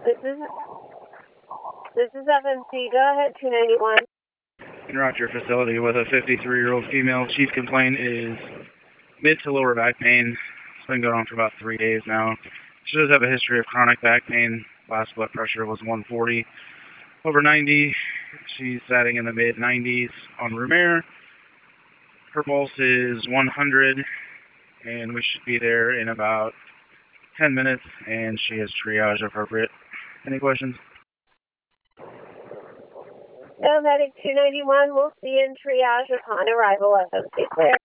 This is FMC. Go ahead, 291. Interrupt your facility with a 53-year-old female. Chief complaint is mid to lower back pain. It's been going on for about 3 days now. She does have a history of chronic back pain. Last blood pressure was 140 over 90. She's sitting in the mid-90s on room air. Her pulse is 100, and we should be there in about 10 minutes, and she is triage appropriate. Any questions? Medic 291, we'll see you in triage upon arrival. FMC clear.